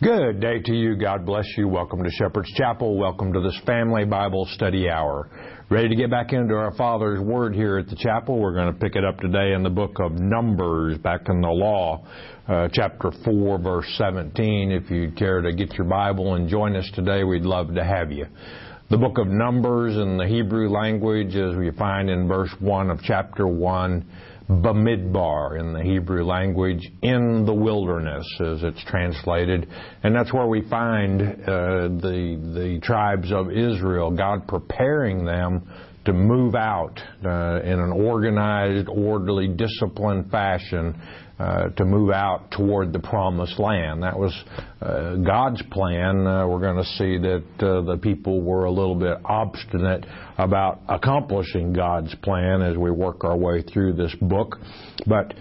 Good day to you. God bless you. Welcome to Shepherd's Chapel. Welcome to this Family Bible Study Hour. Ready to get back into our Father's Word here at the chapel. We're going to pick it up today in the book of Numbers, back in the Law, chapter 4, verse 17. If you'd care to get your Bible and join us today, we'd love to have you. The book of Numbers in the Hebrew language, as we find in verse 1 of chapter 1, Bamidbar in the Hebrew language, in the wilderness as it's translated. And that's where we find the tribes of Israel, God preparing them to move out in an organized, orderly, disciplined fashion to move out toward the Promised Land. That was God's plan. We're going to see that the people were a little bit obstinate about accomplishing God's plan as we work our way through this book. But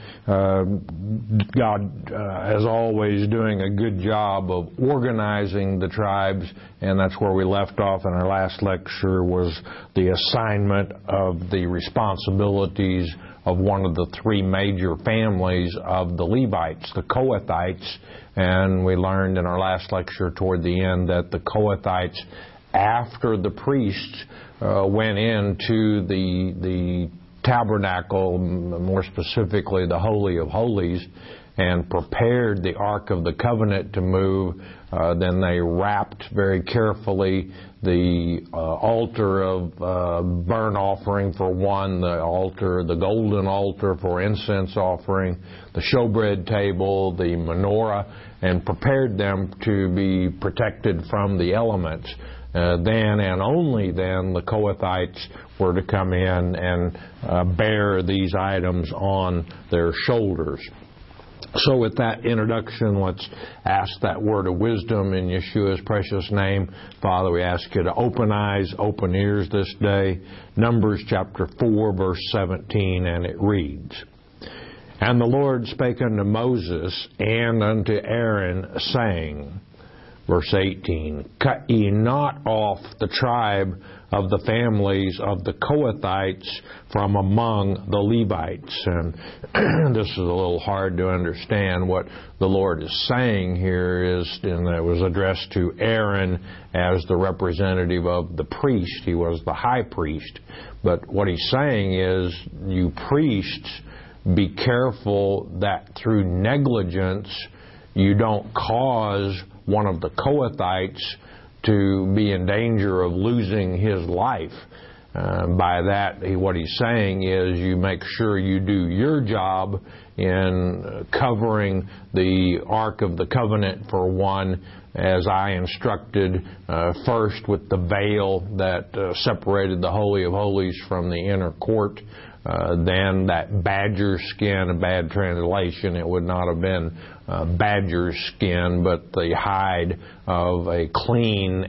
God, as always, doing a good job of organizing the tribes, and that's where we left off in our last lecture, was the assignment of the responsibilities of one of the three major families of the Levites, the Kohathites. And we learned in our last lecture toward the end that the Kohathites, after the priests went into the tabernacle, more specifically the Holy of Holies, and prepared the Ark of the Covenant to move, then they wrapped very carefully the altar of burnt offering for one, the golden altar for incense offering, the showbread table, the menorah, and prepared them to be protected from the elements. Then and only then the Kohathites were to come in and bear these items on their shoulders. So with that introduction, let's ask that word of wisdom in Yeshua's precious name. Father, we ask you to open eyes, open ears this day. Numbers chapter 4, verse 17, and it reads, And the Lord spake unto Moses and unto Aaron, saying, verse 18, Cut ye not off the tribe of the families of the Kohathites from among the Levites. And this is a little hard to understand. What the Lord is saying here is, and it was addressed to Aaron as the representative of the priest. He was the high priest. But what he's saying is, you priests, be careful that through negligence you don't cause one of the Kohathites to be in danger of losing his life. By that, what he's saying is you make sure you do your job in covering the Ark of the Covenant for one, as I instructed, first with the veil that separated the Holy of Holies from the inner court. Then that badger skin, a bad translation, it would not have been badger skin, but the hide of a clean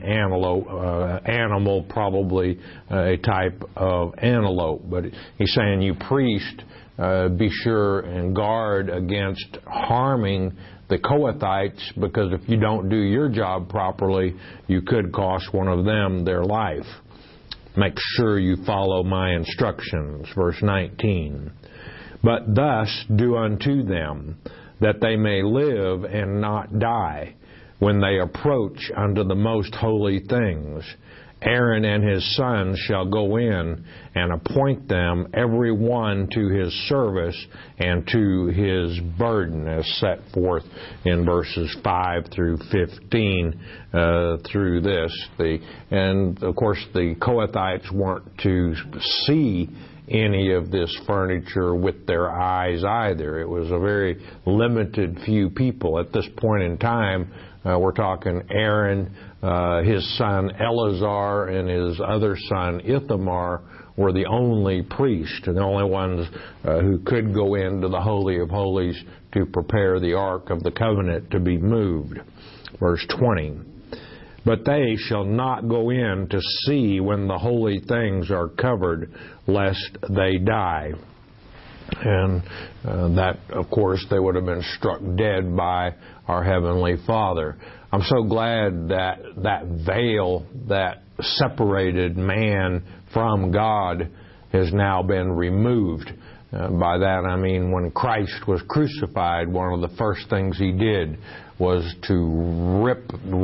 animal, probably a type of antelope. But he's saying, you priest, be sure and guard against harming the Kohathites, because if you don't do your job properly, you could cost one of them their life. Make sure you follow my instructions. Verse 19. But thus do unto them, that they may live and not die, when they approach unto the most holy things. Aaron and his sons shall go in and appoint them every one to his service and to his burden, as set forth in verses 5 through 15 through this. And of course the Kohathites weren't to see any of this furniture with their eyes either. It was a very limited few people. At this point in time, we're talking Aaron, his son Eleazar, and his other son Ithamar were the only priests, and the only ones who could go into the Holy of Holies to prepare the Ark of the Covenant to be moved. Verse 20. But they shall not go in to see when the holy things are covered, lest they die. And that, of course, they would have been struck dead by our Heavenly Father. I'm so glad that that veil that separated man from God has now been removed. By that I mean when Christ was crucified, one of the first things He did was to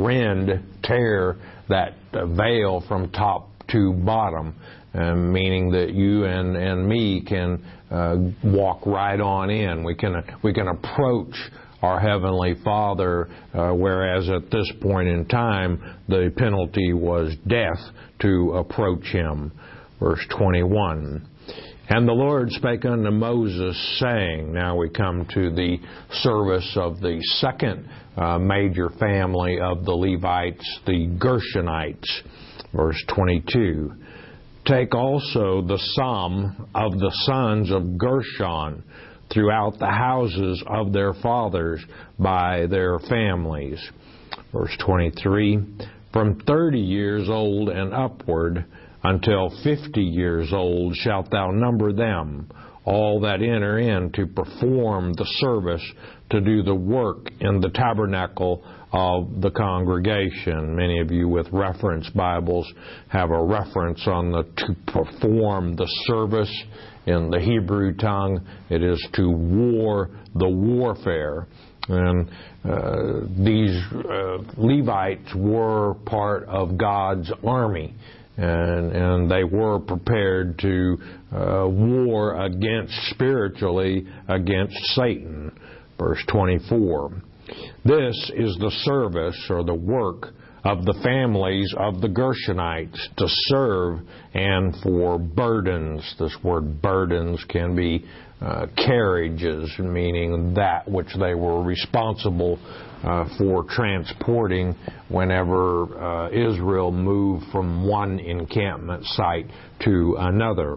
tear that veil from top to bottom, meaning that you and me can walk right on in. We can approach our Heavenly Father, whereas at this point in time the penalty was death to approach Him. Verse 21. And the Lord spake unto Moses, saying, now we come to the service of the second major family of the Levites, the Gershonites. Verse 22. Take also the sum of the sons of Gershon throughout the houses of their fathers by their families. Verse 23, from 30 years old and upward until 50 years old shalt thou number them, all that enter in to perform the service, to do the work in the tabernacle of the congregation. Many of you with reference Bibles have a reference on the to perform the service. In the Hebrew tongue, it is to war the warfare. And these Levites were part of God's army. And they were prepared to war spiritually against Satan. Verse 24. This is the service or the work of the families of the Gershonites, to serve and for burdens. This word burdens can be carriages, meaning that which they were responsible for transporting whenever Israel moved from one encampment site to another.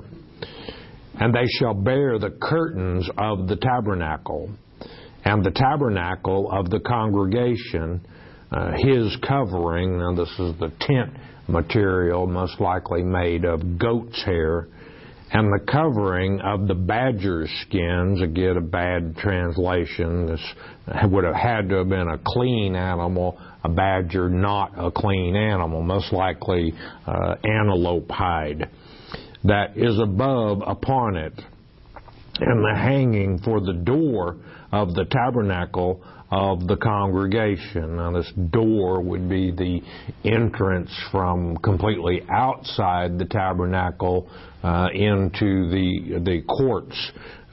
And they shall bear the curtains of the tabernacle, and the tabernacle of the congregation, his covering. Now this is the tent material, most likely made of goat's hair, and the covering of the badger's skins. Again, a bad translation. This would have had to have been a clean animal. A badger, not a clean animal, most likely antelope hide, that is above upon it, and the hanging for the door of the tabernacle of the congregation. Now this door would be the entrance from completely outside the tabernacle into the courts.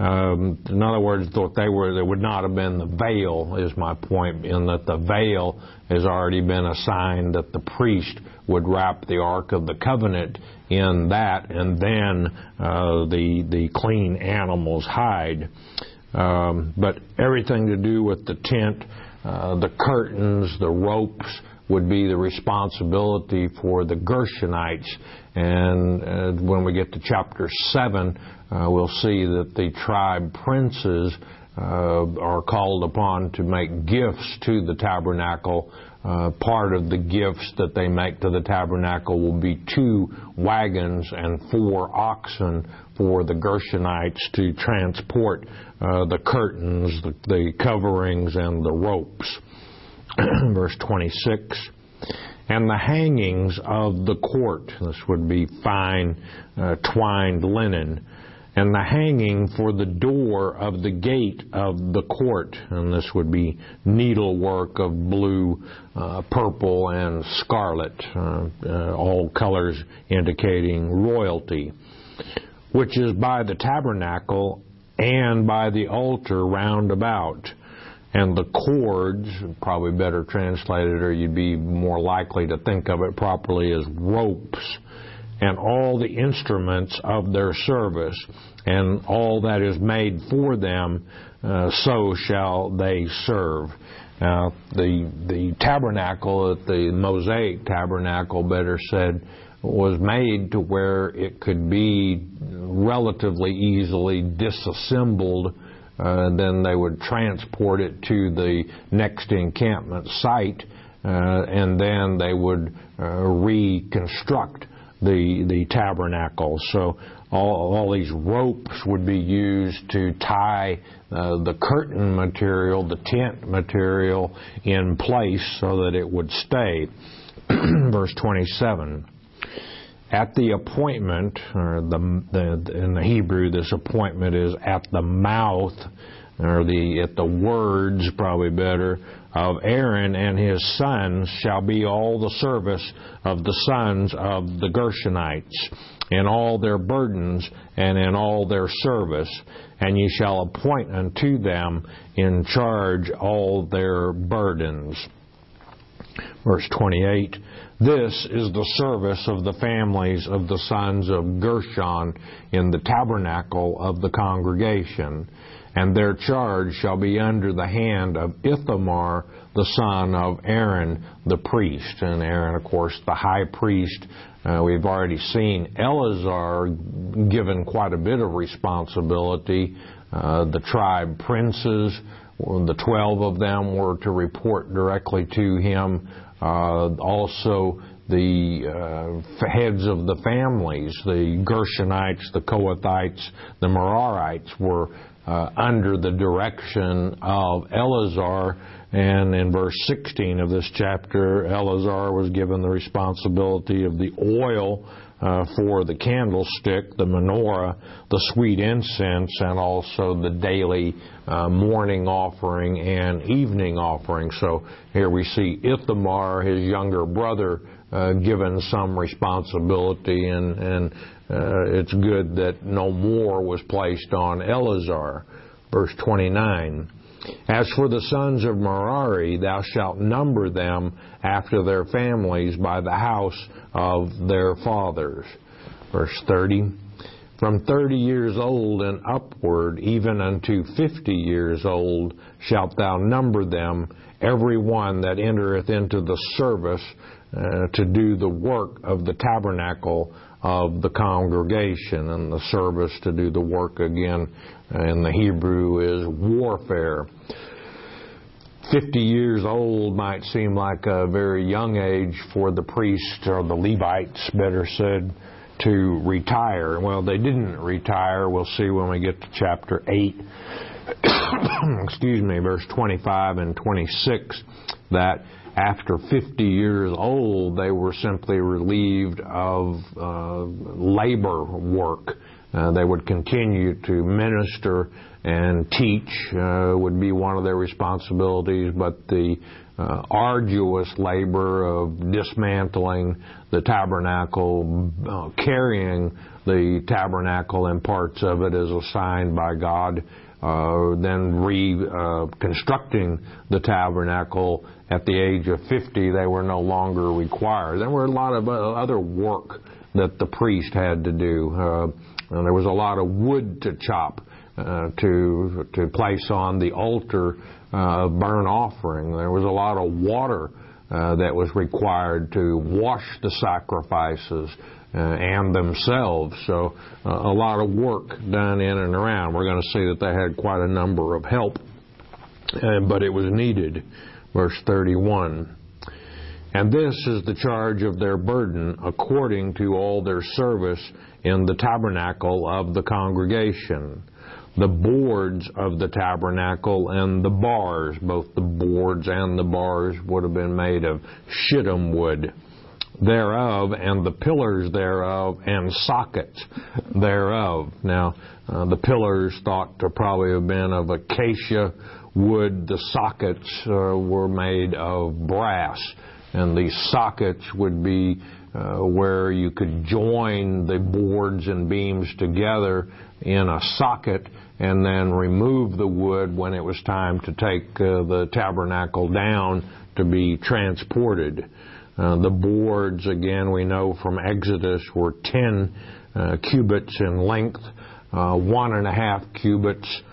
In other words, there would not have been the veil, is my point, in that the veil has already been assigned that the priest would wrap the Ark of the Covenant in that, and then the clean animal's hide. But everything to do with the tent, the curtains, the ropes, would be the responsibility for the Gershonites. And when we get to chapter 7, we'll see that the tribe princes are called upon to make gifts to the tabernacle. Part of the gifts that they make to the tabernacle will be 2 wagons and 4 oxen for the Gershonites to transport the curtains, the coverings, and the ropes. Verse 26, and the hangings of the court. This would be fine twined linen. And the hanging for the door of the gate of the court. And this would be needlework of blue, purple, and scarlet, all colors indicating royalty, which is by the tabernacle and by the altar round about. And the cords, probably better translated, or you'd be more likely to think of it properly as ropes, and all the instruments of their service, and all that is made for them, so shall they serve. Now, the tabernacle, the Mosaic tabernacle, better said, was made to where it could be relatively easily disassembled. Then they would transport it to the next encampment site, and then they would reconstruct the tabernacle. So all these ropes would be used to tie the curtain material, the tent material, in place so that it would stay. Verse 27. At the appointment, or in the Hebrew, this appointment is at the mouth. or the words, probably better, of Aaron and his sons shall be all the service of the sons of the Gershonites, in all their burdens and in all their service, and ye shall appoint unto them in charge all their burdens. Verse 28, this is the service of the families of the sons of Gershon in the tabernacle of the congregation, and their charge shall be under the hand of Ithamar, the son of Aaron, the priest. And Aaron, of course, the high priest. We've already seen Eleazar given quite a bit of responsibility. The tribe princes, the 12 of them were to report directly to him. Also, the heads of the families, the Gershonites, the Kohathites, the Merarites, were under the direction of Eleazar. And in verse 16 of this chapter, Eleazar was given the responsibility of the oil for the candlestick, the menorah, the sweet incense, and also the daily morning offering and evening offering. So here we see Ithamar, his younger brother, given some responsibility, and it's good that no more was placed on Eleazar. Verse 29, as for the sons of Merari, thou shalt number them after their families by the house of their fathers. Verse 30, from 30 years old and upward, even unto 50 years old, shalt thou number them, every one that entereth into the service to do the work of the tabernacle of the congregation. And the service, to do the work, again, in the Hebrew is warfare. 50 years old might seem like a very young age for the priests, or the Levites, better said, to retire. Well, they didn't retire. We'll see when we get to chapter 8, verse 25 and 26, that after 50 years old, they were simply relieved of labor work. They would continue to minister and teach, would be one of their responsibilities, but the arduous labor of dismantling the tabernacle, carrying the tabernacle and parts of it as assigned by God, then reconstructing the tabernacle at the age of 50, they were no longer required. There were a lot of other work that the priest had to do. And there was a lot of wood to chop to place on the altar of burnt offering. There was a lot of water that was required to wash the sacrifices and themselves. So a lot of work done in and around. We're going to see that they had quite a number of help, but it was needed. Verse 31. And this is the charge of their burden according to all their service in the tabernacle of the congregation. The boards of the tabernacle and the bars, both the boards and the bars would have been made of shittim wood thereof, and the pillars thereof, and sockets thereof. Now, the pillars thought to probably have been of acacia wood. The sockets were made of brass, and the sockets would be where you could join the boards and beams together in a socket and then remove the wood when it was time to take the tabernacle down to be transported. The boards, again, we know from Exodus, were 10 cubits in length, 1.5 cubits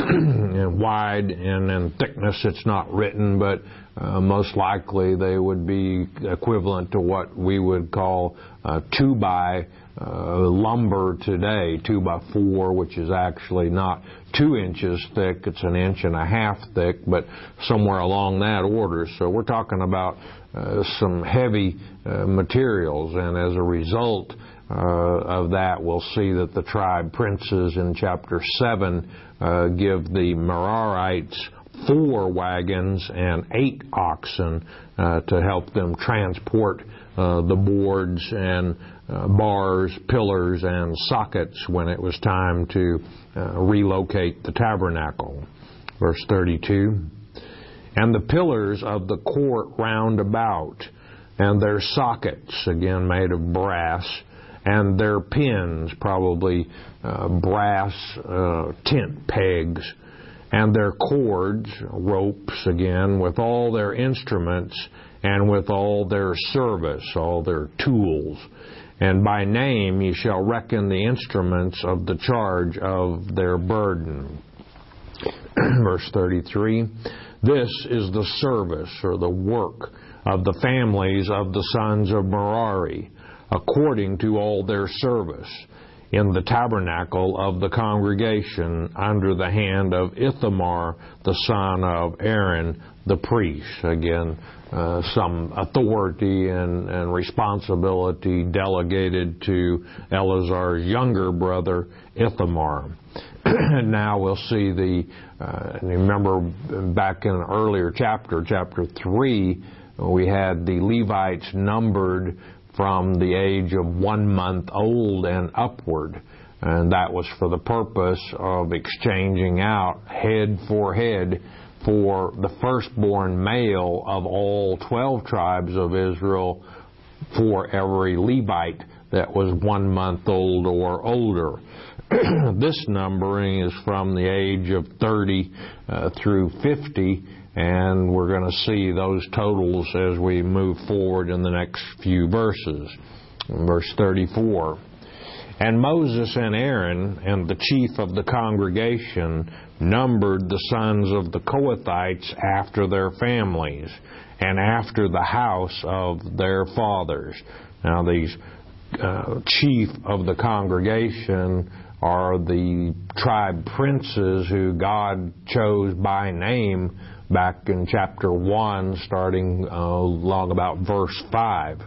wide, and in thickness it's not written, but most likely they would be equivalent to what we would call 2x lumber today, 2x4, which is actually not 2 inches thick, it's 1.5 inches thick, but somewhere along that order. So we're talking about some heavy materials, and as a result of that, we'll see that the tribe princes in chapter 7 give the Merarites 4 wagons and 8 oxen to help them transport the boards and bars, pillars, and sockets when it was time to relocate the tabernacle. Verse 32. And the pillars of the court round about, and their sockets, again made of brass, and their pins, probably brass tent pegs, and their cords, ropes again, with all their instruments, and with all their service, all their tools. And by name ye shall reckon the instruments of the charge of their burden. Verse 33, this is the service or the work of the families of the sons of Merari, according to all their service, in the tabernacle of the congregation under the hand of Ithamar, the son of Aaron, the priest. Again, some authority and responsibility delegated to Eleazar's younger brother, Ithamar. Now we'll see remember back in an earlier chapter, chapter 3, we had the Levites numbered from the age of 1 month old and upward. And that was for the purpose of exchanging out head for head for the firstborn male of all 12 tribes of Israel for every Levite that was 1 month old or older. This numbering is from the age of 30 through 50, and we're going to see those totals as we move forward in the next few verses. Verse 34. And Moses and Aaron and the chief of the congregation numbered the sons of the Kohathites after their families and after the house of their fathers. Now these chief of the congregation are the tribe princes who God chose by name back in chapter 1, starting along about verse 5.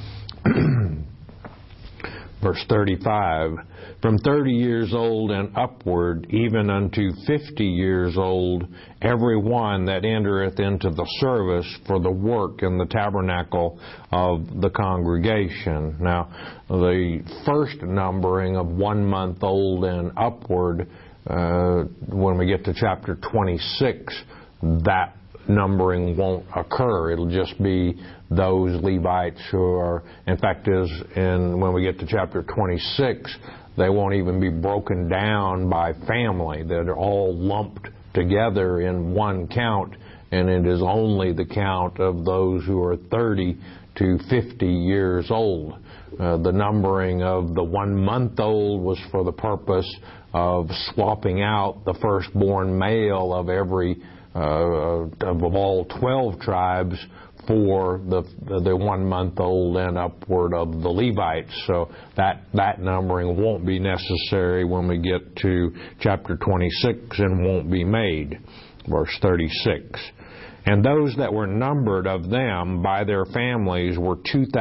Verse 35, from 30 years old and upward, even unto 50 years old, every one that entereth into the service for the work in the tabernacle of the congregation. Now, the first numbering of 1 month old and upward, when we get to chapter 26, that numbering won't occur. It'll just be those Levites who are, in fact, when we get to chapter 26, they won't even be broken down by family. They're all lumped together in one count, and it is only the count of those who are 30 to 50 years old. The numbering of the 1 month old was for the purpose of swapping out the firstborn male of every of all 12 tribes for the 1 month old and upward of the Levites. So that numbering won't be necessary when we get to chapter 26 and won't be made. Verse 36. And those that were numbered of them by their families were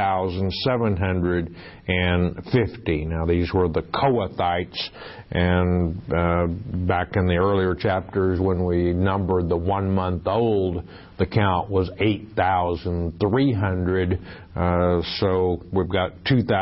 2,750. Now these were the Kohathites, and back in the earlier chapters when we numbered the 1 month old, the count was 8,300. So we've got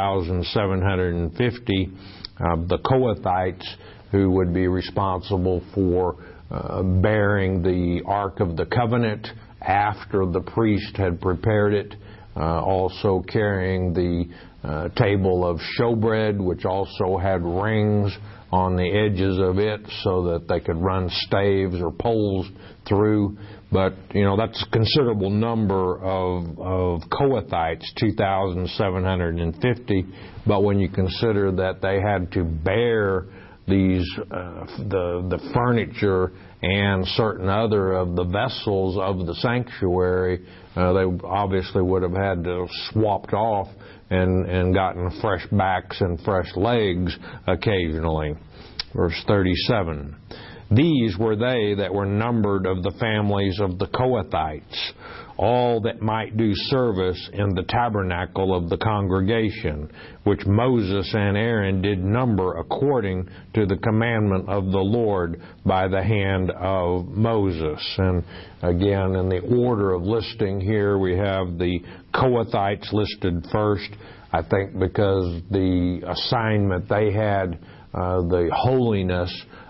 2,750 the Kohathites who would be responsible for bearing the Ark of the Covenant after the priest had prepared it, also carrying the table of showbread, which also had rings on the edges of it so that they could run staves or poles through. But, that's a considerable number of Kohathites, 2,750. But when you consider that they had to bear these the furniture and certain other of the vessels of the sanctuary, they obviously would have had to swapped off and gotten fresh backs and fresh legs occasionally. Verse 37. These were they that were numbered of the families of the Kohathites, all that might do service in the tabernacle of the congregation, which Moses and Aaron did number according to the commandment of the Lord by the hand of Moses. And again, in the order of listing here, we have the Kohathites listed first, I think because the assignment they had, the holiness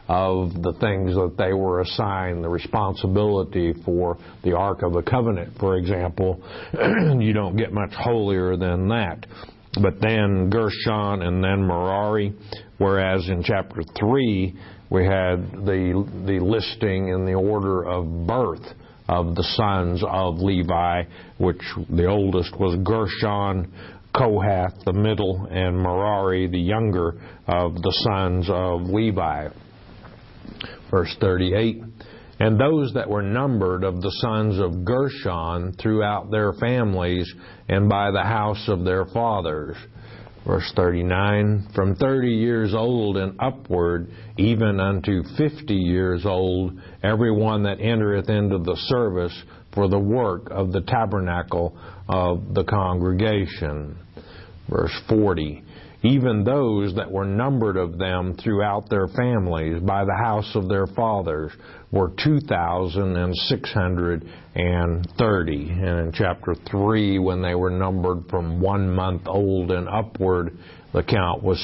of the things that they were assigned, the responsibility for the Ark of the Covenant, for example. You don't get much holier than that. But then Gershon and then Merari, whereas in chapter 3 we had the listing in the order of birth of the sons of Levi, which the oldest was Gershon, Kohath the middle, and Merari the younger of the sons of Levi. Verse 38, and those that were numbered of the sons of Gershon throughout their families and by the house of their fathers. Verse 39, from 30 years old and upward, even unto 50 years old, every one that entereth into the service for the work of the tabernacle of the congregation. Verse 40, even those that were numbered of them throughout their families by the house of their fathers were 2,630. And in chapter 3, when they were numbered from 1 month old and upward, the count was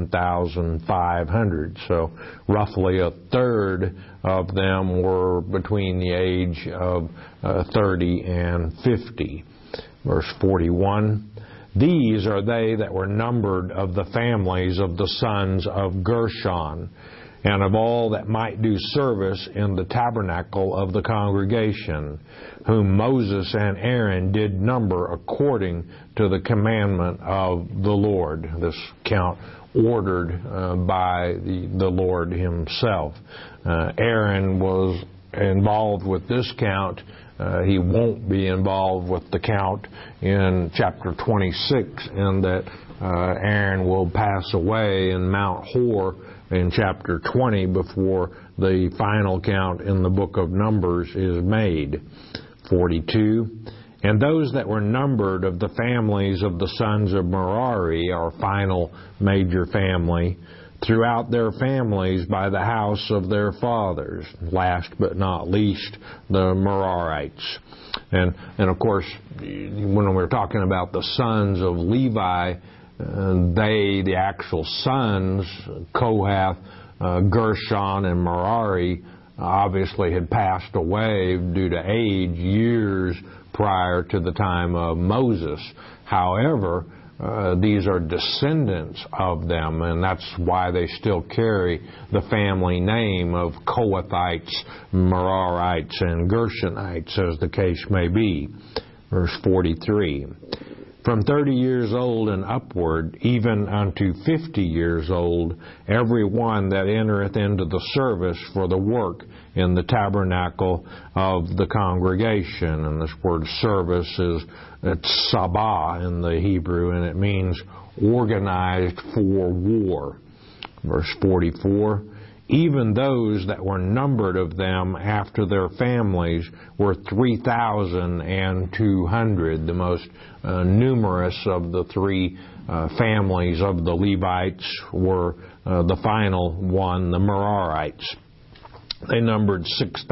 7,500. So roughly a third of them were between the age of 30 and 50. Verse 41, these are they that were numbered of the families of the sons of Gershon, and of all that might do service in the tabernacle of the congregation, whom Moses and Aaron did number according to the commandment of the Lord. This count ordered by the Lord himself. Aaron was involved with this count. He won't be involved with the count in chapter 26, in that Aaron will pass away in Mount Hor in chapter 20 before the final count in the book of Numbers is made. 42. And those that were numbered of the families of the sons of Merari, our final major family, throughout their families by the house of their fathers. Last but not least, the Merarites. And of course, when we're talking about the sons of Levi, the actual sons, Kohath, Gershon, and Merari, obviously had passed away due to age years prior to the time of Moses. However, these are descendants of them, and that's why they still carry the family name of Kohathites, Merarites, and Gershonites, as the case may be. Verse 43. From 30 years old and upward, even unto 50 years old, every one that entereth into the service for the work in the tabernacle of the congregation. And this word service is sabah in the Hebrew, and it means organized for war. Verse 44. Even those that were numbered of them after their families were 3,200, the most numerous of the three families of the Levites were the final one, the Merarites. They numbered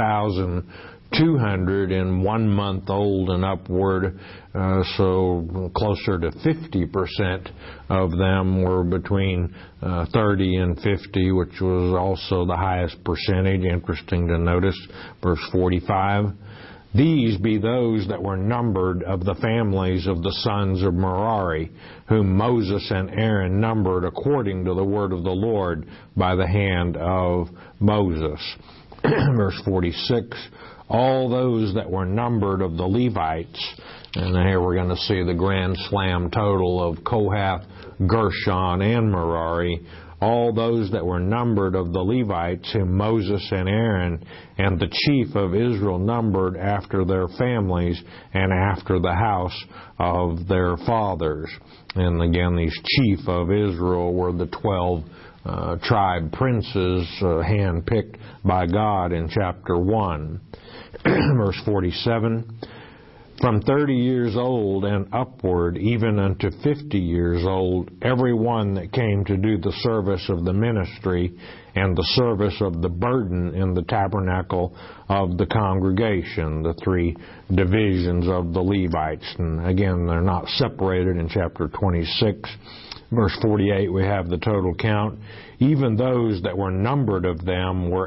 6,200 in 1 month old and upward, so closer to 50% of them were between 30 and 50, which was also the highest percentage. Interesting to notice. Verse 45. These be those that were numbered of the families of the sons of Merari, whom Moses and Aaron numbered according to the word of the Lord by the hand of Moses. Verse 46. All those that were numbered of the Levites, and here we're going to see the grand slam total of Kohath, Gershon, and Merari, all those that were numbered of the Levites, whom Moses and Aaron and the chief of Israel numbered after their families and after the house of their fathers. And again, these chief of Israel were the 12 tribe princes handpicked by God in chapter 1. Verse 47. From 30 years old and upward, even unto 50 years old, every one that came to do the service of the ministry and the service of the burden in the tabernacle of the congregation, the three divisions of the Levites. And again, they're not separated in chapter 26. Verse 48, we have the total count. Even those that were numbered of them were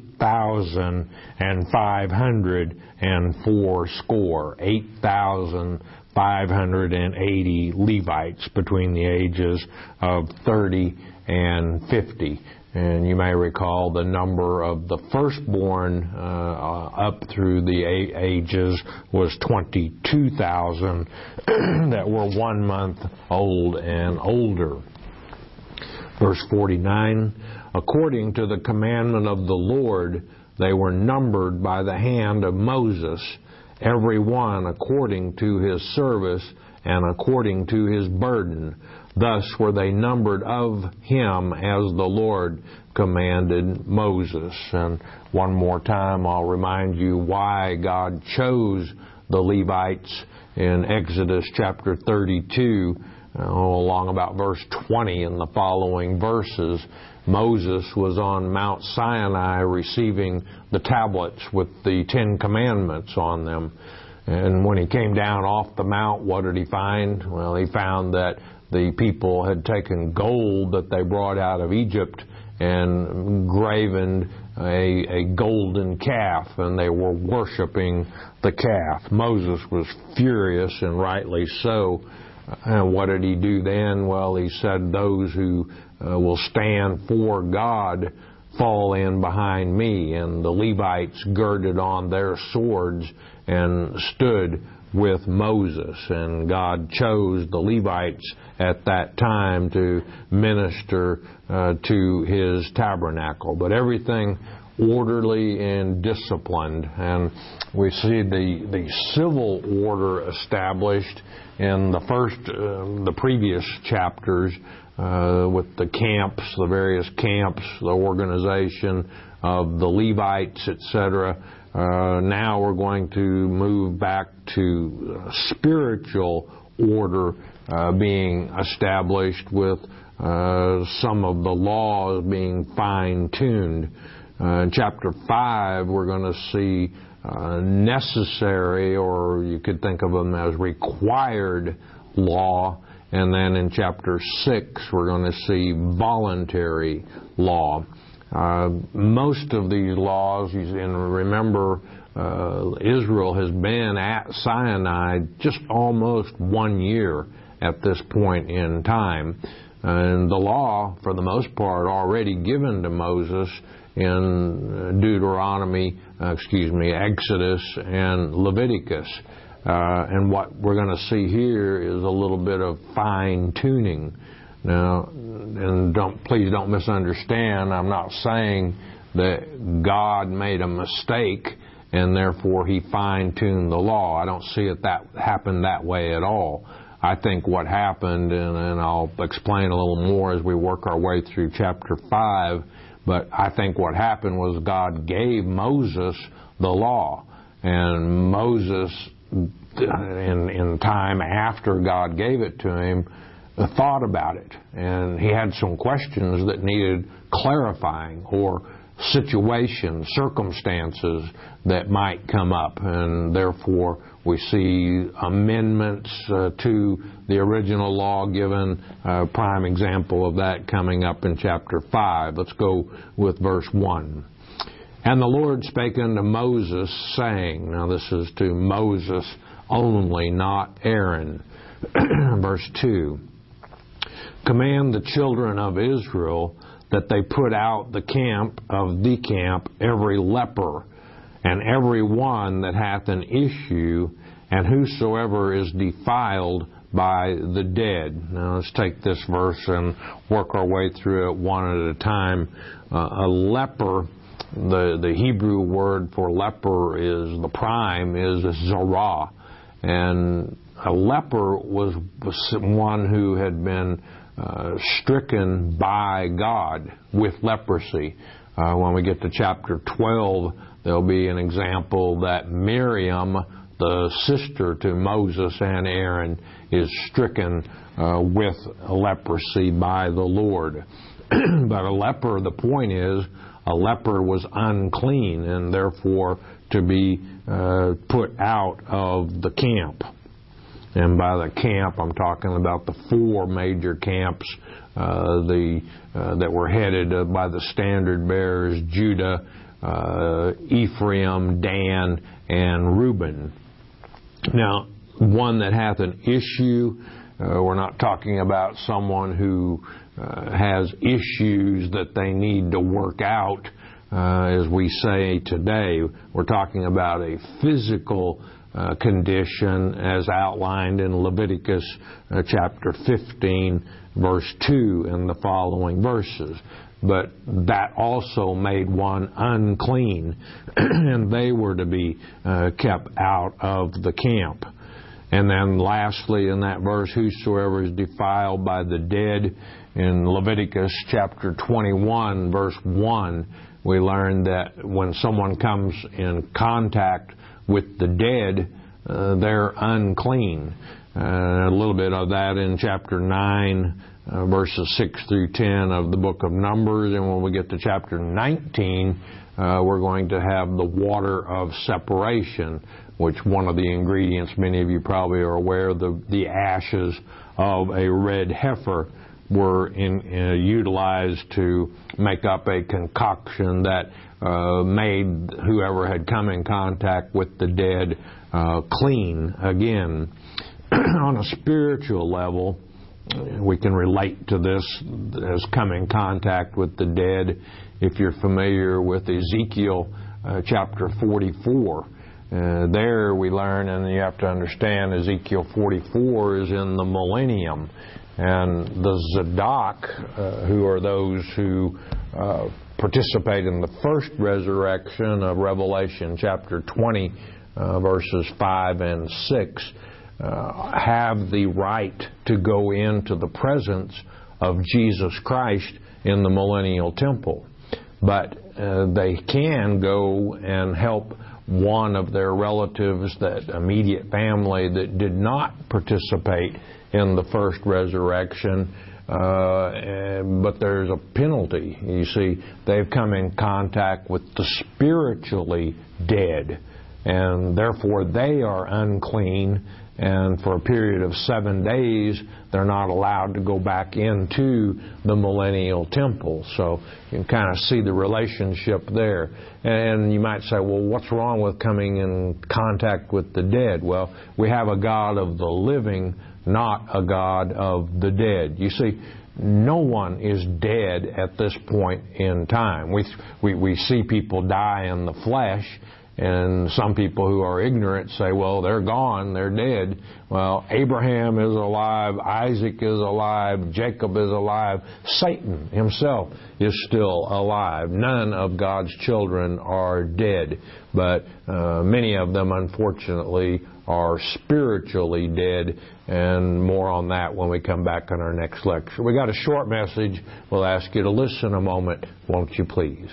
8,580. 8,580 Levites between the ages of 30 and 50. And you may recall the number of the firstborn up through the ages was 22,000 that were 1 month old and older. Verse 49, according to the commandment of the Lord, they were numbered by the hand of Moses, every one according to his service and according to his burden. Thus were they numbered of him as the Lord commanded Moses. And one more time, I'll remind you why God chose the Levites in Exodus chapter 32, along about verse 20 in the following verses. Moses was on Mount Sinai receiving the tablets with the 10 Commandments on them. And when he came down off the mount, what did he find? Well, he found that the people had taken gold that they brought out of Egypt and graven a golden calf, and they were worshiping the calf. Moses was furious, and rightly so. And what did he do then? Well, he said, those who will stand for God fall in behind me. And the Levites girded on their swords and stood with Moses. And God chose the Levites at that time to minister to his tabernacle. But everything orderly and disciplined. And we see the civil order established in the previous chapters with the camps, the various camps, the organization of the Levites, etc. Now we're going to move back to spiritual order being established with some of the laws being fine-tuned. In chapter 5, we're going to see necessary, or you could think of them as required law. And then in chapter 6, we're going to see voluntary law. Most of these laws, and remember, Israel has been at Sinai just almost 1 year at this point in time. And the law, for the most part, already given to Moses in Exodus and Leviticus. And what we're going to see here is a little bit of fine-tuning. Now, and please don't misunderstand, I'm not saying that God made a mistake and therefore He fine-tuned the law. I don't see it that happened that way at all. I think what happened, and I'll explain a little more as we work our way through chapter 5, but I think what happened was God gave Moses the law. And Moses, in time after God gave it to him, thought about it. And he had some questions that needed clarifying, or situations, circumstances that might come up. And therefore, we see amendments to the original law given. A prime example of that coming up in chapter 5. Let's go with verse 1. And the Lord spake unto Moses, saying, now this is to Moses only, not Aaron. Verse 2. Command the children of Israel that they put out the camp of the camp every leper, and every one that hath an issue, and whosoever is defiled by the dead. Now let's take this verse and work our way through it one at a time. A leper, the Hebrew word for leper is the prime, is zarah. And a leper was one who had been stricken by God with leprosy. When we get to chapter 12, there'll be an example that Miriam, the sister to Moses and Aaron, is stricken with leprosy by the Lord. But a leper, the point is, a leper was unclean and therefore to be put out of the camp. And by the camp, I'm talking about the 4 major camps that were headed by the standard bearers: Judah, Ephraim, Dan, and Reuben. Now, one that hath an issue, we're not talking about someone who has issues that they need to work out, as we say today. We're talking about a physical condition as outlined in Leviticus chapter 15, verse 2 and the following verses. But that also made one unclean, and they were to be kept out of the camp. And then lastly in that verse, whosoever is defiled by the dead, in Leviticus chapter 21, verse 1, we learn that when someone comes in contact with the dead, they're unclean. A little bit of that in chapter 9, verses 6 through 10 of the book of Numbers. And when we get to chapter 19, we're going to have the water of separation, which one of the ingredients, many of you probably are aware, the ashes of a red heifer were utilized to make up a concoction that made whoever had come in contact with the dead clean again. On a spiritual level, we can relate to this as come in contact with the dead. If you're familiar with Ezekiel chapter 44, there we learn, and you have to understand, Ezekiel 44 is in the millennium. And the Zadok, who are those who participate in the first resurrection of Revelation chapter 20, verses 5 and 6, have the right to go into the presence of Jesus Christ in the millennial temple. But they can go and help one of their relatives, that immediate family that did not participate in the first resurrection, but there's a penalty. You see, they've come in contact with the spiritually dead, and therefore they are unclean, and for a period of 7 days they're not allowed to go back into the millennial temple. So you can kind of see the relationship there. And you might say, well, what's wrong with coming in contact with the dead? Well, we have a God of the living, not a God of the dead. You see, no one is dead at this point in time. We see people die in the flesh, and some people who are ignorant say, well, they're gone, they're dead. Well, Abraham is alive, Isaac is alive, Jacob is alive, Satan himself is still alive. None of God's children are dead, but many of them, unfortunately, are spiritually dead, and more on that when we come back on our next lecture. We got a short message. We'll ask you to listen a moment, won't you please?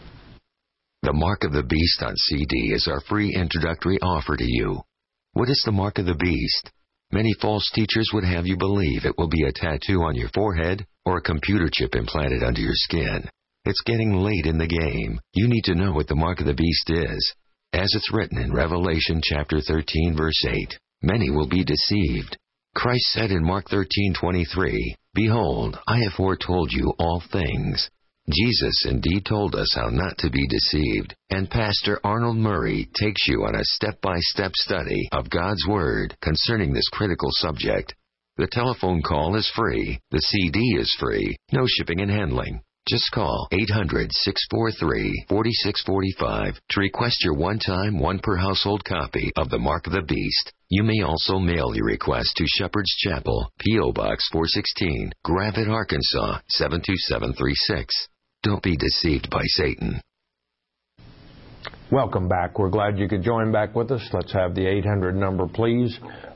The Mark of the Beast on CD is our free introductory offer to you. What is the Mark of the Beast? Many false teachers would have you believe it will be a tattoo on your forehead or a computer chip implanted under your skin. It's getting late in the game. You need to know what the Mark of the Beast is. As it's written in Revelation chapter 13, verse 8, many will be deceived. Christ said in Mark 13:23, Behold, I have foretold you all things. Jesus indeed told us how not to be deceived, and Pastor Arnold Murray takes you on a step-by-step study of God's Word concerning this critical subject. The telephone call is free. The CD is free. No shipping and handling. Just call 800-643-4645 to request your one-time, one-per-household copy of The Mark of the Beast. You may also mail your request to Shepherd's Chapel, P.O. Box 416, Gravette, Arkansas 72736. Don't be deceived by Satan. Welcome back. We're glad you could join back with us. Let's have the 800 number, please.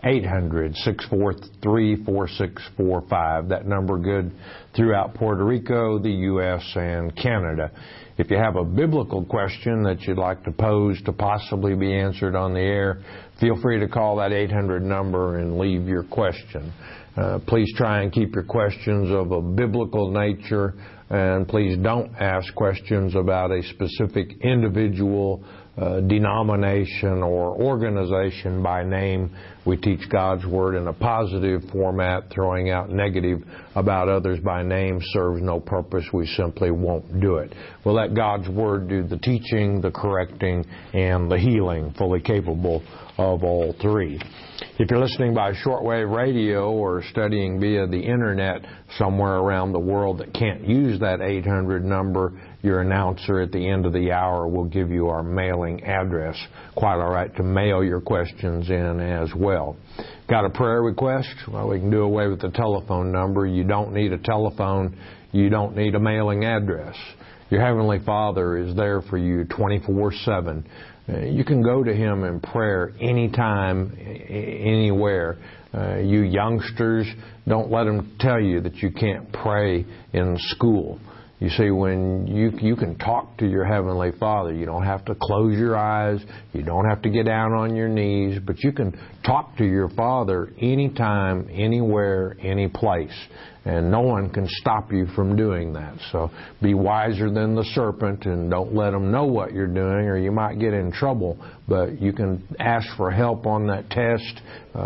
800-643-4645. That number good throughout Puerto Rico, the U.S., and Canada. If you have a biblical question that you'd like to pose to possibly be answered on the air, feel free to call that 800 number and leave your question. Please try and keep your questions of a biblical nature, and please don't ask questions about a specific individual, denomination, or organization by name. We teach God's Word in a positive format. Throwing out negative about others by name serves no purpose. We simply won't do it. We'll let God's Word do the teaching, the correcting, and the healing, fully capable of all three. If you're listening by shortwave radio or studying via the Internet somewhere around the world that can't use that 800 number, your announcer at the end of the hour will give you our mailing address. Quite all right to mail your questions in as well. Got a prayer request? Well, we can do away with the telephone number. You don't need a telephone. You don't need a mailing address. Your Heavenly Father is there for you 24/7. You can go to Him in prayer anytime, anywhere. You youngsters, don't let them tell you that you can't pray in school. You see, when you can talk to your Heavenly Father, you don't have to close your eyes, you don't have to get down on your knees, but you can talk to your Father anytime, anywhere, any place. And no one can stop you from doing that. So be wiser than the serpent and don't let them know what you're doing or you might get in trouble. But you can ask for help on that test.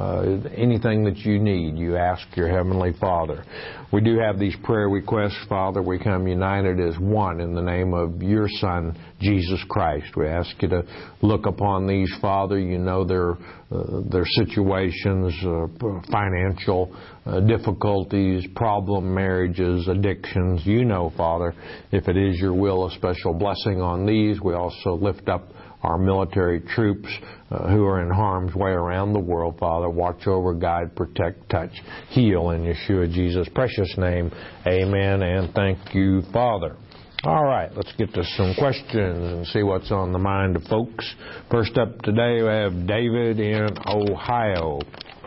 Anything that you need, you ask your Heavenly Father. We do have these prayer requests, Father. We come united as one in the name of your Son, Jesus Christ. We ask you to look upon these, Father. You know their situations, financial difficulties, problem marriages, addictions. You know, Father, if it is your will, a special blessing on these. We also lift up our military troops who are in harm's way around the world, Father. Watch over, guide, protect, touch, heal in Yeshua Jesus' precious name. Amen, and thank you, Father. All right, let's get to some questions and see what's on the mind of folks. First up today, we have David in Ohio.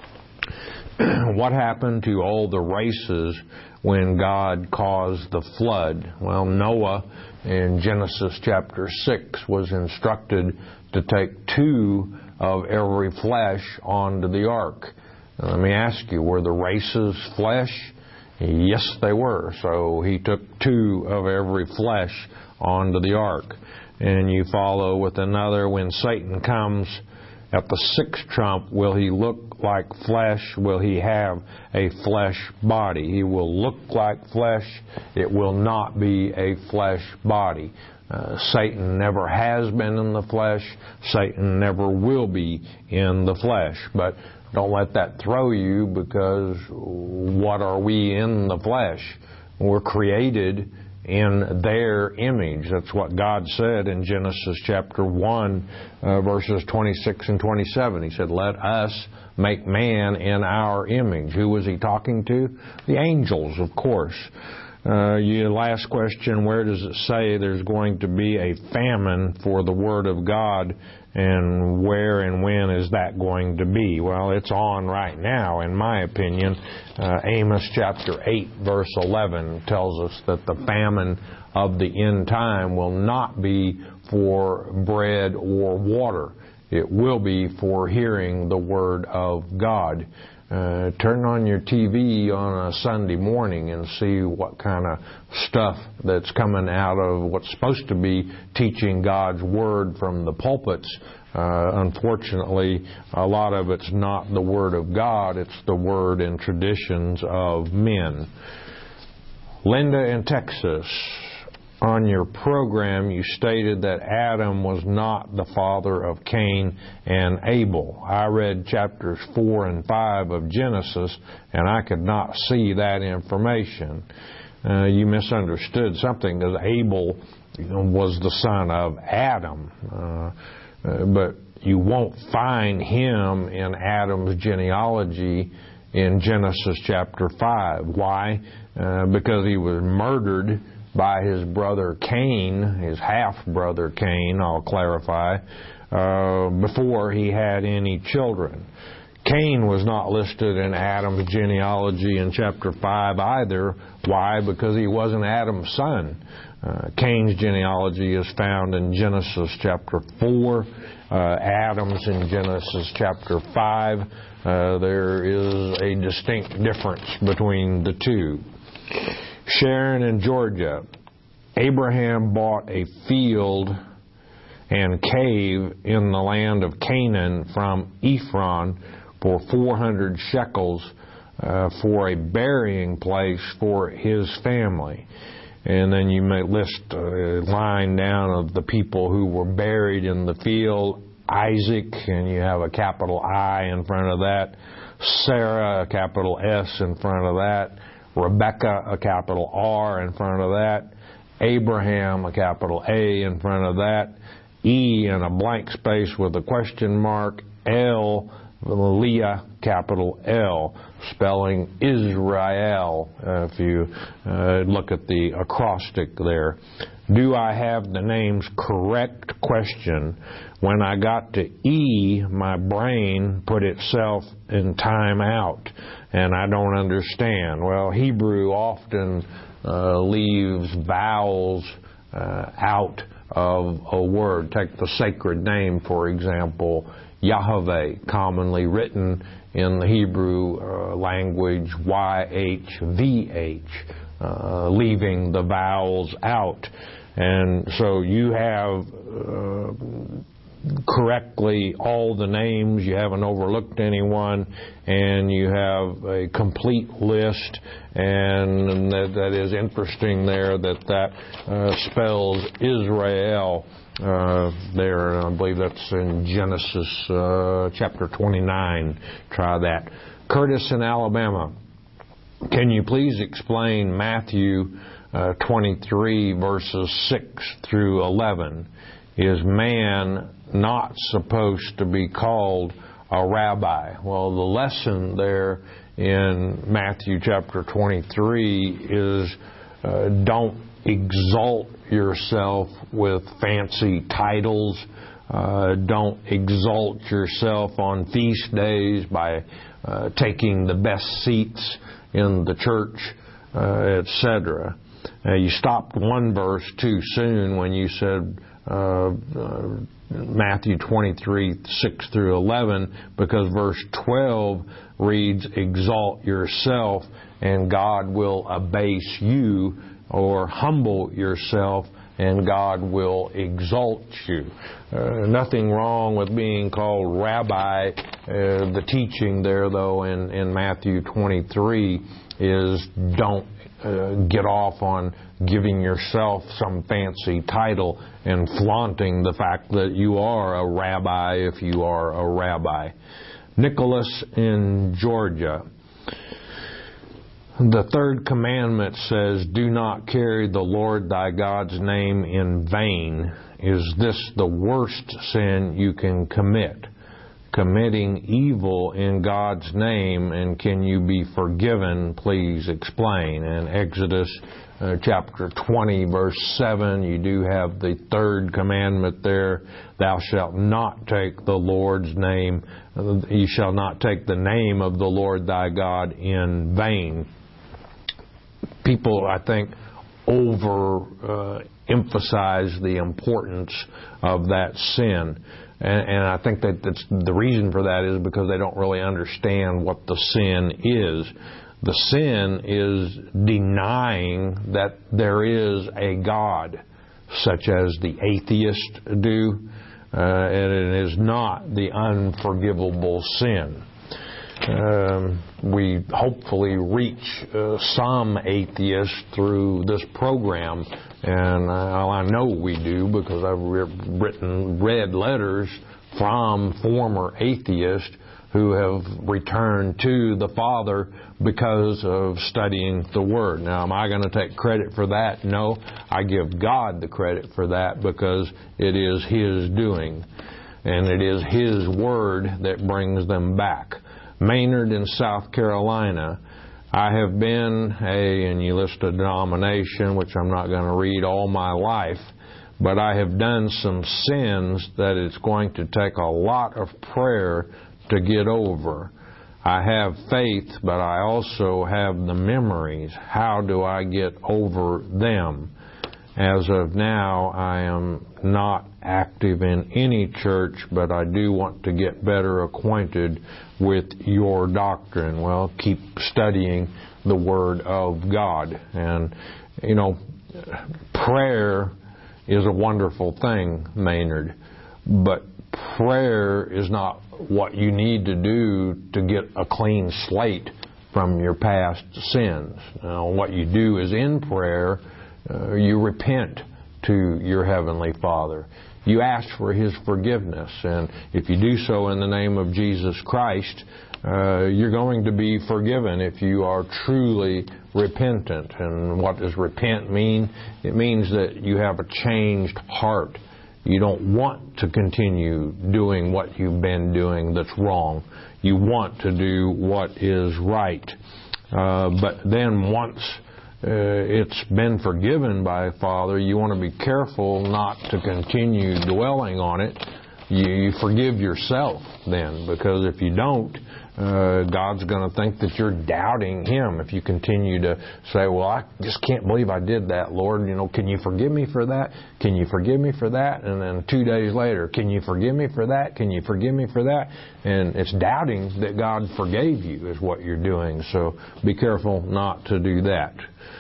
What happened to all the races when God caused the flood? Well, Noah in Genesis chapter 6 was instructed to take 2 of every flesh onto the ark. Now, let me ask you, were the races flesh? Yes, they were. So he took 2 of every flesh onto the ark. And you follow with another, when Satan comes at the 6th trump, will he look like flesh? Will he have a flesh body? He will look like flesh. It will not be a flesh body. Satan never has been in the flesh. Satan never will be in the flesh. But don't let that throw you, because what are we in the flesh? We're created in their image. That's what God said in Genesis chapter 1, verses 26 and 27. He said, let us make man in our image. Who was he talking to? The angels, of course. Your last question, where does it say there's going to be a famine for the Word of God, and where and when is that going to be? Well, it's on right now, in my opinion. Amos chapter 8, verse 11 tells us that the famine of the end time will not be for bread or water. It will be for hearing the Word of God. Turn on your TV on a Sunday morning and see what kind of stuff that's coming out of what's supposed to be teaching God's Word from the pulpits. Unfortunately, a lot of it's not the Word of God, it's the word and traditions of men. Linda in Texas, on your program you stated that Adam was not the father of Cain and Abel. I read chapters 4 and 5 of Genesis and I could not see that information. You misunderstood something, because Abel was the son of Adam. But you won't find him in Adam's genealogy in Genesis chapter 5. Why? Because he was murdered by his brother Cain, his half-brother Cain, I'll clarify, before he had any children. Cain was not listed in Adam's genealogy in chapter 5 either. Why? Because he wasn't Adam's son. Cain's genealogy is found in Genesis chapter 4, Adam's in Genesis chapter 5. There is a distinct difference between the two. Sharon in Georgia, Abraham bought a field and cave in the land of Canaan from Ephron for 400 shekels for a burying place for his family. And then you may list a line down of the people who were buried in the field. Isaac, and you have a capital I in front of that. Sarah, a capital S in front of that. Rebecca, a capital R in front of that. Abraham, a capital A in front of that. E and a blank space with a question mark. L, Leah, capital L, spelling Israel, if you look at the acrostic there. Do I have the names correct? Question. When I got to E, my brain put itself in time out, and I don't understand. Well, Hebrew often leaves vowels out of a word. Take the sacred name, for example, Yahweh, commonly written in the Hebrew language YHVH, leaving the vowels out. And so you have correctly all the names, you haven't overlooked anyone, and you have a complete list, and that is interesting there that spells Israel there, and I believe that's in Genesis chapter 29. Try that. Curtis in Alabama, can you please explain Matthew 23 verses 6 through 11? Is man not supposed to be called a rabbi? Well, the lesson there in Matthew chapter 23 is don't exalt yourself with fancy titles. Don't exalt yourself on feast days by taking the best seats in the church, etc. You stopped one verse too soon when you said Matthew 23, 6 through 11, because verse 12 reads, exalt yourself and God will abase you, or humble yourself and God will exalt you. Nothing wrong with being called rabbi. The teaching there, though, in Matthew 23 is don't get off on giving yourself some fancy title and flaunting the fact that you are a rabbi if you are a rabbi. Nicholas in Georgia. The third commandment says, do not carry the Lord thy God's name in vain. Is this the worst sin you can commit? Committing evil in God's name, and can you be forgiven? Please explain. In Exodus chapter 20, verse 7, you do have the third commandment there. Thou shalt not take the Lord's name, you shall not take the name of the Lord thy God in vain. People, I think, emphasize the importance of that sin. And I think that the reason for that is because they don't really understand what the sin is. The sin is denying that there is a God, such as the atheists do, and it is not the unforgivable sin. We hopefully reach some atheists through this program, and I know we do because I've read letters from former atheists who have returned to the Father because of studying the Word. Now, am I going to take credit for that? No, I give God the credit for that because it is His doing, and it is His Word that brings them back. Maynard in South Carolina, I have been and you list a denomination, which I'm not going to read, all my life, but I have done some sins that it's going to take a lot of prayer to get over. I have faith, but I also have the memories. How do I get over them? As of now, I am not active in any church, but I do want to get better acquainted with your doctrine. Well, keep studying the Word of God. And, prayer is a wonderful thing, Maynard, but prayer is not what you need to do to get a clean slate from your past sins. What you do is in prayer, you repent to your Heavenly Father. You ask for His forgiveness, and if you do so in the name of Jesus Christ, you're going to be forgiven if you are truly repentant. And what does repent mean? It means that you have a changed heart. You don't want to continue doing what you've been doing that's wrong. You want to do what is right. But then once it's been forgiven by Father, you want to be careful not to continue dwelling on it. You forgive yourself then, because if you don't, God's going to think that you're doubting Him if you continue to say, well, I just can't believe I did that, Lord. Can you forgive me for that? Can you forgive me for that? And then 2 days later, can you forgive me for that? Can you forgive me for that? And it's doubting that God forgave you is what you're doing. So be careful not to do that.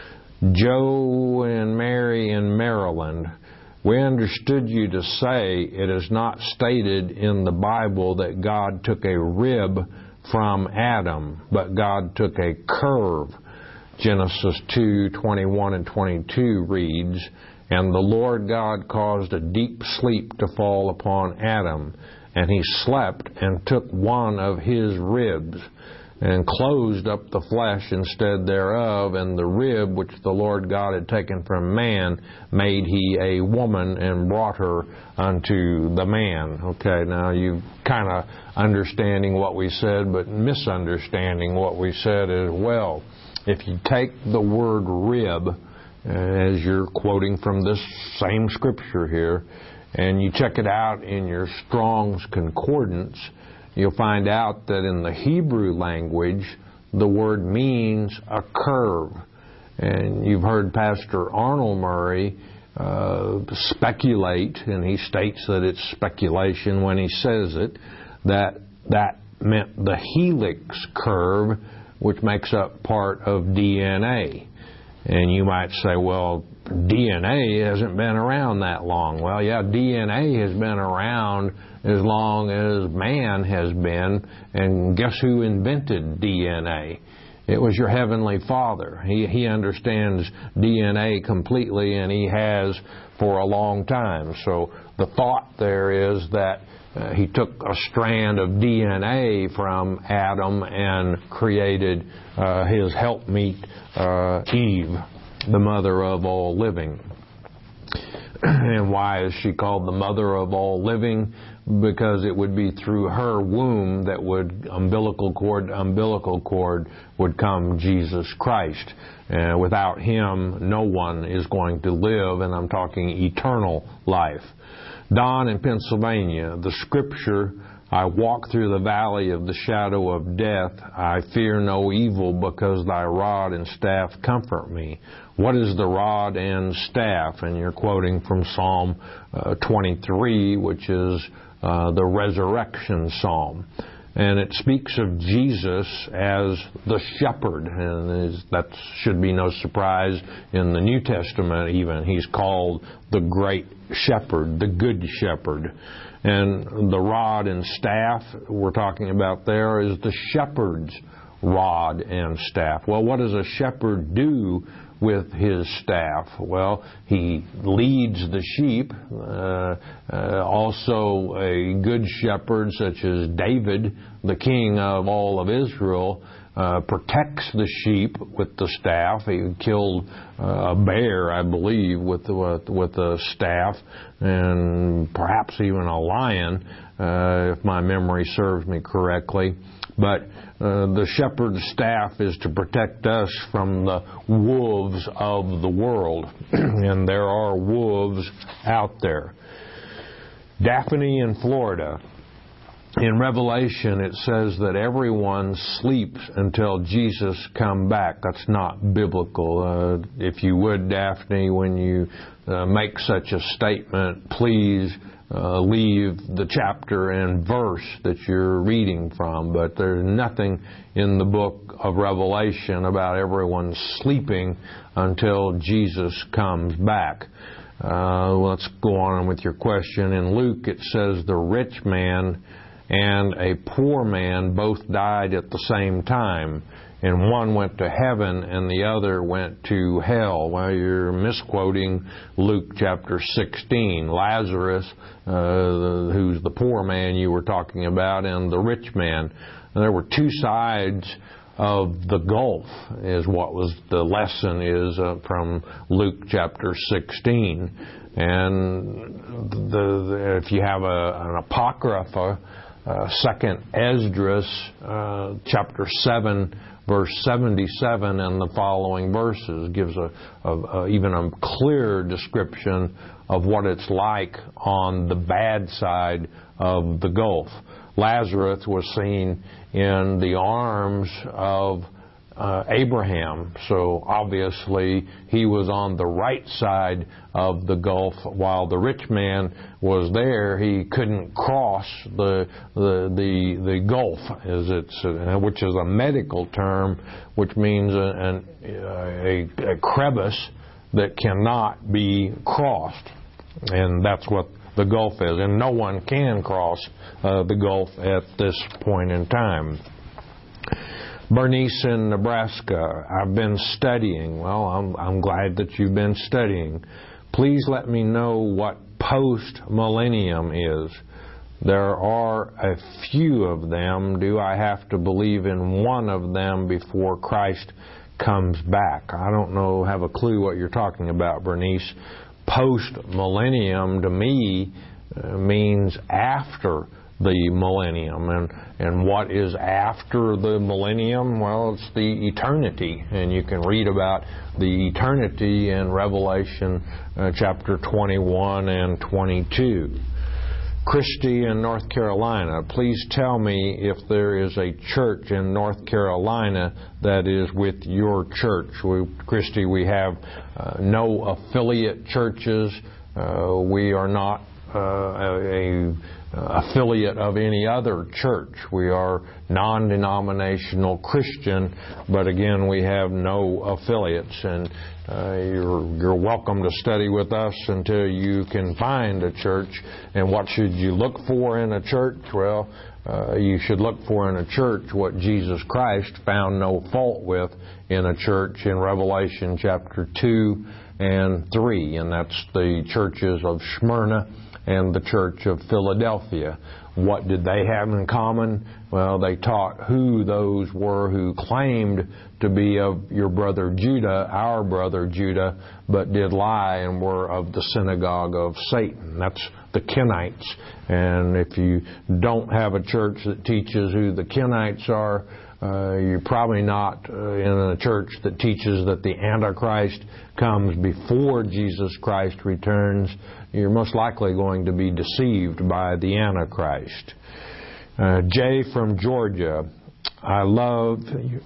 Joe and Mary in Maryland, we understood you to say it is not stated in the Bible that God took a rib from Adam, but God took a curve. Genesis 2:21 and 22 reads, "And the Lord God caused a deep sleep to fall upon Adam, and he slept and took one of his ribs, and closed up the flesh instead thereof, and the rib which the Lord God had taken from man made he a woman, and brought her unto the man." Okay, now you kind of understanding what we said, but misunderstanding what we said as well. If you take the word rib, as you're quoting from this same scripture here, and you check it out in your Strong's Concordance, you'll find out that in the Hebrew language, the word means a curve. And you've heard Pastor Arnold Murray speculate, and he states that it's speculation when he says it, that meant the helix curve, which makes up part of DNA. And you might say, well, DNA hasn't been around that long. Well, yeah, DNA has been around as long as man has been, and guess who invented DNA? It was your Heavenly Father. He understands DNA completely, and He has for a long time. So the thought there is that He took a strand of DNA from Adam and created his helpmeet, Eve, the mother of all living. And why is she called the mother of all living? Because it would be through her womb that umbilical cord would come Jesus Christ. Without Him, no one is going to live, and I'm talking eternal life. Don in Pennsylvania, the scripture, "I walk through the valley of the shadow of death, I fear no evil, because thy rod and staff comfort me." What is the rod and staff? And you're quoting from Psalm 23, which is the resurrection psalm. And it speaks of Jesus as the shepherd, and that should be no surprise in the New Testament even. He's called the great shepherd, the good shepherd. And the rod and staff we're talking about there is the shepherd's rod and staff. Well, what does a shepherd do with his staff? Well, he leads the sheep. Also, a good shepherd such as David, the king of all of Israel, protects the sheep with the staff. He killed a bear, I believe, with the staff, and perhaps even a lion, if my memory serves me correctly. But the shepherd's staff is to protect us from the wolves of the world. And there are wolves out there. Daphne in Florida. In Revelation, it says that everyone sleeps until Jesus come back. That's not biblical. If you would, Daphne, when you make such a statement, please leave the chapter and verse that you're reading from. But there's nothing in the book of Revelation about everyone sleeping until Jesus comes back. Let's go on with your question. In Luke, it says the rich man and a poor man both died at the same time, and one went to heaven and the other went to hell. Well, you're misquoting Luke chapter 16. Lazarus, who's the poor man you were talking about, and the rich man. And there were two sides of the gulf, is what was the lesson is from Luke chapter 16. And if you have an apocrypha, 2nd Esdras, chapter 7, verse 77 and the following verses gives even a clearer description of what it's like on the bad side of the gulf. Lazarus was seen in the arms of Abraham, so obviously he was on the right side of the gulf, while the rich man was there. He couldn't cross the gulf, which is a medical term, which means a crevice that cannot be crossed, and that's what the gulf is, and no one can cross the gulf at this point in time. Bernice in Nebraska, I've been studying. Well, I'm glad that you've been studying. Please let me know what post-millennium is. There are a few of them. Do I have to believe in one of them before Christ comes back? I don't know, have a clue what you're talking about, Bernice. Post-millennium to me means after the millennium. And what is after the millennium? Well, it's the eternity. And you can read about the eternity in Revelation chapter 21 and 22. Christy in North Carolina, please tell me if there is a church in North Carolina that is with your church. Christy, we have no affiliate churches. We are not a affiliate of any other church. We are non-denominational Christian, but again, we have no affiliates. And you're welcome to study with us until you can find a church. And what should you look for in a church? Well, you should look for in a church what Jesus Christ found no fault with in a church in Revelation chapter 2 and 3, and that's the churches of Smyrna and the church of Philadelphia. What did they have in common? Well, they taught who those were who claimed to be of your brother Judah, our brother Judah, but did lie and were of the synagogue of Satan. That's the Kenites. And if you don't have a church that teaches who the Kenites are, you're probably not in a church that teaches that the Antichrist comes before Jesus Christ returns. You're most likely going to be deceived by the Antichrist. Jay from Georgia, I love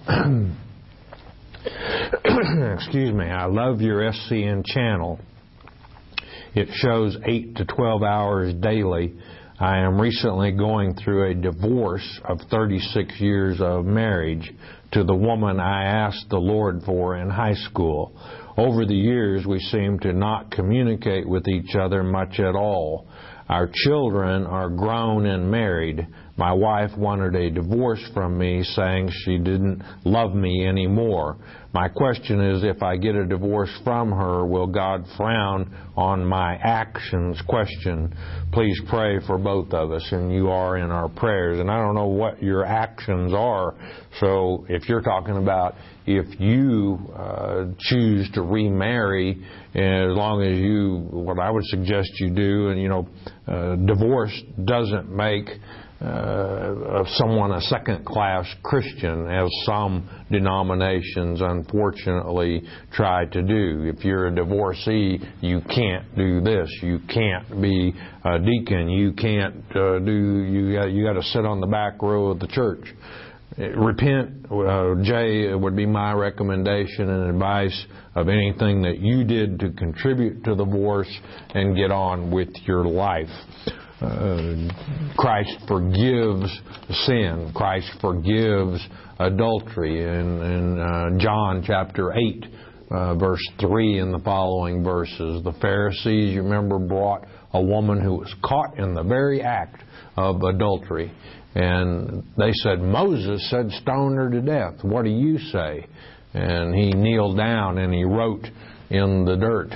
excuse me, I love your SCN channel. It shows 8 to 12 hours daily. I am recently going through a divorce of 36 years of marriage to the woman I asked the Lord for in high school. Over the years, we seem to not communicate with each other much at all. Our children are grown and married. My wife wanted a divorce from me, saying she didn't love me anymore. My question is, if I get a divorce from her, will God frown on my actions? Question. Please pray for both of us, and you are in our prayers. And I don't know what your actions are, so if you're talking about if you choose to remarry, as long as what I would suggest you do, and divorce doesn't make someone a second-class Christian, as some denominations unfortunately try to do. If you're a divorcee, you can't do this. You can't be a deacon. You can't you got to sit on the back row of the church. Repent, Jay, would be my recommendation and advice of anything that you did to contribute to the divorce, and get on with your life. Christ forgives sin. Christ forgives adultery. In John chapter 8, verse 3 and the following verses. The Pharisees, you remember, brought a woman who was caught in the very act of adultery. And they said, Moses said stone her to death. What do you say? And he kneeled down and he wrote in the dirt.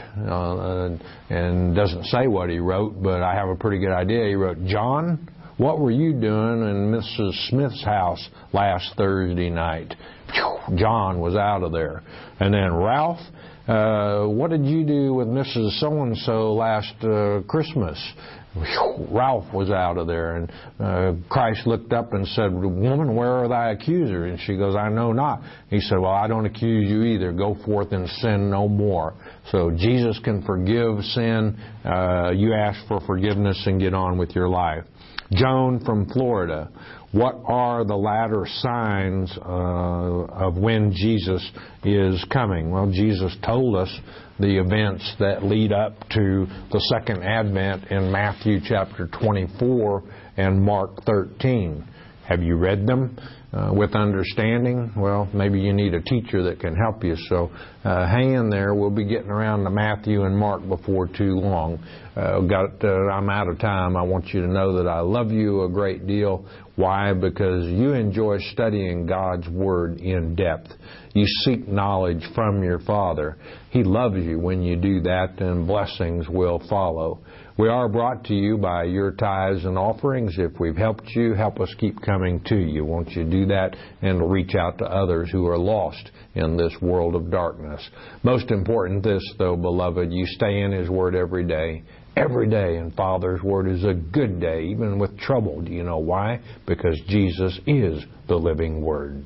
And doesn't say what he wrote, but I have a pretty good idea. He wrote, John, what were you doing in Mrs. Smith's house last Thursday night? John was out of there. And then Ralph, what did you do with Mrs. So-and-so last Christmas? Ralph was out of there. And Christ looked up and said, Woman, where are thy accusers? And she goes, I know not. He said, well, I don't accuse you either. Go forth and sin no more. So Jesus can forgive sin. You ask for forgiveness and get on with your life. Joan from Florida. What are the latter signs of when Jesus is coming? Well, Jesus told us the events that lead up to the second advent in Matthew chapter 24 and Mark 13. Have you read them with understanding? Well, maybe you need a teacher that can help you. So hang in there. We'll be getting around to Matthew and Mark before too long. I'm out of time. I want you to know that I love you a great deal. Why? Because you enjoy studying God's Word in depth. You seek knowledge from your Father. He loves you when you do that, and blessings will follow. We are brought to you by your tithes and offerings. If we've helped you, help us keep coming to you. Won't you do that and reach out to others who are lost in this world of darkness? Most important this, though, beloved, you stay in His Word every day. Every day in Father's Word is a good day, even with trouble. Do you know why? Because Jesus is the living Word.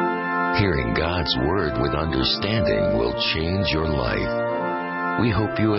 Hearing God's Word with understanding will change your life. We hope you